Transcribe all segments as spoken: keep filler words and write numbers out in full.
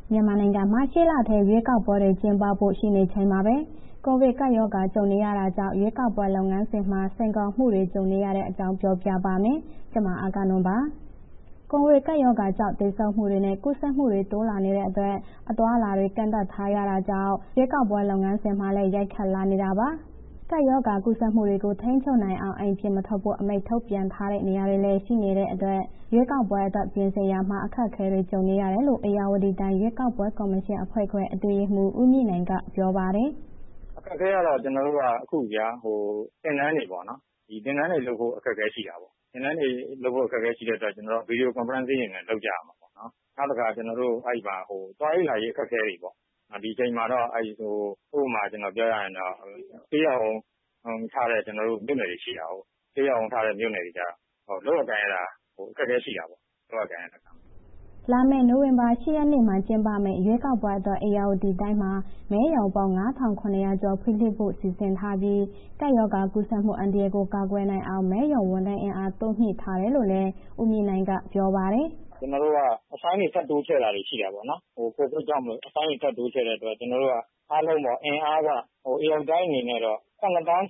မြန်မာနိုင်ငံမှာရှေ့လထဲရွေးကောက်ပွဲတွေကျင်းပဖို့ရှိနေချိန်မှာပဲ ကိုဗစ်ကပ်ရောဂါကြုံနေရတာကြောင့် ရွေးကောက်ပွဲလုပ်ငန်းစဉ်မှာစိန်ခေါ်မှုတွေကြုံနေရတဲ့အကြောင်းပြောပြပါမယ်။ ဗွီအိုအေမြန်မာပိုင်းသတင်းထောက် မအဂ္ဂနွန်က သတင်းပေးပို့ထားပါတယ်။ ကိုဗစ်ကပ်ရောဂါကြောင့် သေဆုံးမှုတွေနဲ့ ကူးစက်မှုတွေ တိုးလာနေတဲ့အတွက် အသွားအလာတွေ ကန့်သတ်ထားရတာကြောင့် ရွေးကောက်ပွဲလုပ်ငန်းစဉ်မှာလည်း ရိုက်ခတ်လာနေတာပါ။ ကပ်ရောဂါကူးစက်မှုတွေကို ထိန်းချုပ်နိုင်အောင် အိမ်ပြင်မထွက်ဖို့ အမိန့်ထုတ်ပြန်ထားတဲ့ နေရာတွေလည်း ရှိနေတဲ့အတွက် ရွေးကောက်ပွဲအတွက် ပြင်ဆင်ရာမှာ အခက်အခဲတွေ ကြုံနေရတယ်လို့ ဧရာဝတီတိုင်းရွေးကောက်ပွဲကော်မရှင်အဖွဲ့ခွဲ အတွင်းရေးမှူး ဦးမြင့်နိုင်က ပြောပါတယ်။ “အခက်အခဲကတော့ ကျနော်တို့က အခုဗျာ... သင်တန်းတွေပေါ့နော်... ဒီသင်တန်းတွေလုပ်ဖို့ အခက်အခဲရှိတာပေါ့။ သင်တန်းတွေလုပ်ဖို့ အခက်အခဲရှိတဲ့အတွက် ကျနော်တို့ Video Conferencing တွေနဲ့ လုပ်ကြရမှာပေါ့နော်။ နောက်တစ်ခါ ကျနော်တို့ အဲ့မှာ သွားရေးလာရေးအခက်အခဲတွေပေါ့။ ဒီအချိန်မှာတော့ ဥပမာ ကျနော်ပြောရရင်တော့ Stay at Home ထားတဲ့ ကျနော်တို့ မြို့နယ်တွေရှိတာကိုး။ Stay at Home ထားတဲ့ မြို့နယ်တွေကျတော့ လုပ်ရကိုင်ရတာ အခက်အခဲရှိတာပေါ့။ လုပ်ရကိုင်ရတာ။ ” လာမယ့် နိုဝင်ဘာ ၈ ရက်နေ့မှာ ကျင်းပမယ့် ရွေးကောက်ပွဲအတွက် ဧရာဝတီတိုင်းမှာ မဲရုံပေါင်း ၅,၇၀၀ ကျော်ဖွင့်လှစ်ဖို့ စီစဉ်ထားပြီး ကပ်ရောဂါကူးစက်မှု အန္တရာယ်ကို ကာကွယ်နိုင်အောင် မဲရုံဝန်ထမ်းအင်အားတိုးမြှင့်ထားတယ်လို့လည်း ဦးမြင့်နိုင်က ပြောပါတယ်။ “ကျနော်တို့က အပိုင်းတွေ ထပ်တိုးချဲ့တာတွေ ရှိတာပေါ့နော်။ ကိုဗစ်ကြောင့်မို့ အပိုင်းတွေ ထပ်တိုးချဲ့တဲ့အတွက် ကျနော်တို့က အားလုံးပေါ့... အင်အားက ဧရာဝတီတိုင်းအနေနဲ့တော့ ၇၆,၇၅၆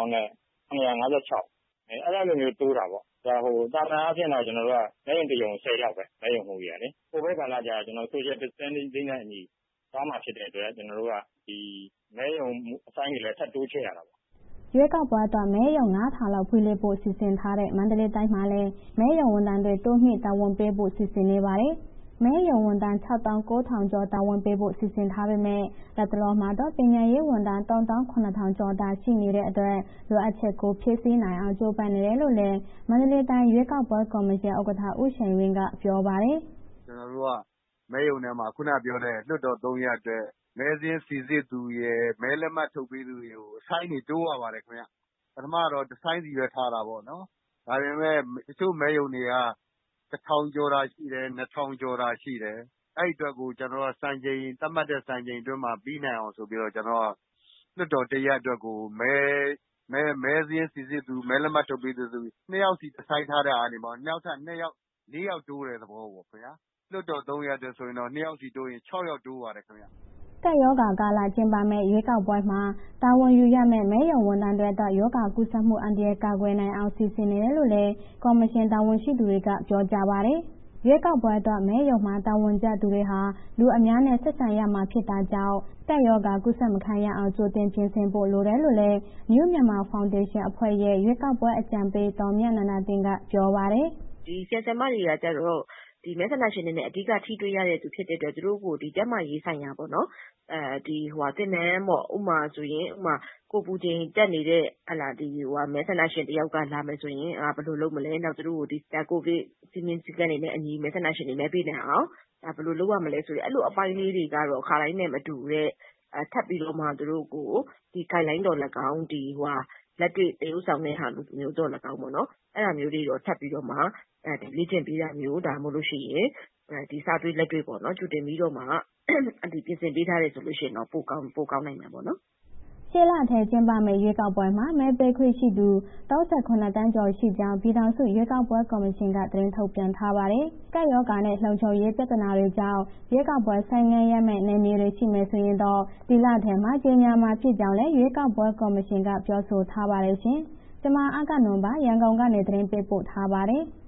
အဲ့လိုမျိုးတိုးတာပေါ့။ သာမန်အားဖြင့်တော့ ကျနော်တို့က မဲရုံတစ်ရုံကို ၁၀ ယောက်ပဲ မဲရုံမှူးတွေကလေ။ ကိုဗစ်ကာလကျတော့ ကျနော်တို့ Social Distancing နဲ့အညီ သွားမှာဖြစ်တဲ့အတွက် ကျနော်တို့က ဒီမဲရုံအပိုင်းတွေလည်း ထပ်တိုးချဲ့ရတာပေါ့။ ” ရွေးကောက်ပွဲအတွက် မဲရုံ ၅,၀၀၀ လောက်ဖွင့်လှစ်ဖို့ စီစဉ်ထားတဲ့ မန္တလေးတိုင်းမှာလည်း မဲရုံဝန်ထမ်းတွေ တိုးမြှင့်တာဝန်ပေးဖို့ စီစဉ်နေပါတယ်။ မဲရုံဝန်ထမ်း ၆၉,၀၀၀ ကျော် တာဝန်ပေးဖို့ စီစဉ်ထားပေမဲ့ လတ်တလောမှာတော့ ပညာရေးဝန်ထမ်း ၃၇,၀၀၀ ကျော်သာ ရှိနေတဲ့အတွက် လိုအပ်ချက်ကို ဖြည့်ဆည်းနိုင်အောင် ကြိုးပမ်းနေတယ်လို့လည်း မန္တလေးတိုင်းရွေးကောက်ပွဲကော်မရှင် ဥက္ကဋ္ဌ ဦးရှိန်ဝင်းက ပြောပါတယ်။ “ကျနော်တို့က မဲရုံထဲမှာ ခုဏပြောတဲ့ လွှတ်တော် သုံးရပ်အတွက် မဲစာရင်းစိစစ်သူရယ်၊ မဲလက်မှတ်ထုတ်ပေးသူတွေကို အဆိုင်းတွေ တိုးရပါတယ်ခင်ဗျ။ ပထမတော့ တစ်ဆိုင်းစီပဲ ထားတာပေါ့နော်။ ဒါပေမဲ့ တချို့မဲရုံတွေက တစ်ထောင်ကျော်တာရှိတယ်၊ နှစ်ထောင်ကျော်တာရှိတယ်။ အဲ့အတွက်ကို ကျနော်တို့က စံချိန် သတ်မှတ်တဲ့ စံချိန်အတွင်းမှာ ပြီးနိုင်အောင်ဆိုပြီးတော့ ကျနော်တို့က လွှတ်တော်တစ်ရပ်အတွက်ကို မဲစာရင်းစိစစ်သူ မဲလက်မှတ်ထုတ်ပေးသူဆိုပြီး နှစ်ယောက်စီ တစ်ဆိုင်းထားတဲ့ဟာကနေ နောက်ထပ် နှစ်ယောက် လေးယောက်တိုးတဲ့ သဘောပေါ့ခင်ဗျာ။ လွှတ်တော် သုံးရပ်အတွက်ဆိုရင်တော့ နှစ်ယောက်စီတိုးရင် ခြောက်ယောက်တိုးပါတယ်ခင်ဗျ။ ” ကပ်ရောဂါကာလ ကျင်းပမယ့် ရွေးကောက်ပွဲမှာ တာဝန်ယူရမယ့် မဲရုံဝန်ထမ်းတွေအတွက် ရောဂါကူးစက်မှု အန္တရာယ် ကာကွယ်နိုင်အောင် စီစဉ်နေတယ်လို့လည်း ကော်မရှင်တာဝန်ရှိသူတွေက ပြောကြပါတယ်။ ရွေးကောက်ပွဲအတွက် မဲရုံမှာ တာဝန်ကျသူတွေဟာ လူအများနဲ့ ဆက်ဆံရမှာဖြစ်တာကြောင့် ကပ်ရောဂါကူးစက်မခံရအောင် ကြိုတင်ပြင်ဆင်ဖို့ လိုတယ်လို့လည်း New Myanmar Foundation အဖွဲ့ရဲ့ ရွေးကောက်ပွဲအကြံပေး ဒေါ်မြနန္ဒာသင်းက ပြောပါတယ်။ “ဒီဆရာ၊ ဆရာမတွေကကျတော့ ဒီမဲဆန္ဒရှင်တွေနဲ့ အဓိကထိတွေ့ရတဲ့သူဖြစ်တဲ့အတွက် သူတို့ကို ဒီကျန်းမာရေးဆိုင်ရာပေါ့နော်... သင်တန်းပေါ့... ဥပမာဆိုရင် ကိုယ်အပူချိန်တက်နေတဲ့ မဲဆန္ဒရှင်တစ်ယောက်က လာမယ်ဆိုရင် ဘယ်လိုလုပ်မလဲ။ နောက်သူတို့ကို ကိုဗစ်စည်းမျဉ်းစည်းကမ်းတွေနဲ့ အညီ မဲဆန္ဒရှင်တွေ မဲပေးနိုင်အောင် ဘယ်လိုလုပ်ရမလဲဆိုတဲ့ အဲ့လိုအပိုင်းလေးတွေကတော့ ခါတိုင်းနဲ့ မတူတဲ့ ထပ်ပြီးတော့မှ သူတို့ကို ဒီ Guideline သော်လည်းကောင်း လက်တွေ့သရုပ်ဆောင်တဲ့ဟာမျိုးသော်လည်းကောင်းပေါ့နော်... အဲ့ဒါမျိုးလေးတော့ ထပ်ပြီးတော့မှ လေ့ကျင့်ပေးတာမျိုး ဒါမှမဟုတ်လို့ရှိရင် ဒီစာတွေ့လက်တွေ့ပေါ့နော်... ကြိုတင်ပြီးတော့မှ ပြင်ဆင်ပေးထားတယ်ဆိုလို့ရှိရင်တော့ ပိုကောင်းနိုင်မယ်ပေါ့နော်။ ” ရှေ့လထဲ ကျင်းပမယ့် ရွေးကောက်ပွဲမှာ မဲပေးခွင့်ရှိသူ ၃၇ သန်းကျော်ရှိကြောင်း ပြည်ထောင်စု ရွေးကောက်ပွဲကော်မရှင်က သတင်းထုတ်ပြန်ထားပါတယ်။ ကပ်ရောဂါနဲ့ လုံခြုံရေးပြဿနာတွေကြောင့် ရွေးကောက်ပွဲ ဆိုင်းငံ့ရမယ့် နယ်မြေတွေ ရှိမယ်ဆိုရင်တော့ ဒီလထဲမှာ ကြေညာမှာဖြစ်ကြောင်းလည်း ရွေးကောက်ပွဲကော်မရှင်က ပြောဆိုထားပါတယ်ရှင်။ ဗွီအိုအေမြန်မာပိုင်း သတင်းထောက် မအဂ္ဂနွန်က ရန်ကုန်ကနေ သတင်းပေးပို့ထားပါတယ်။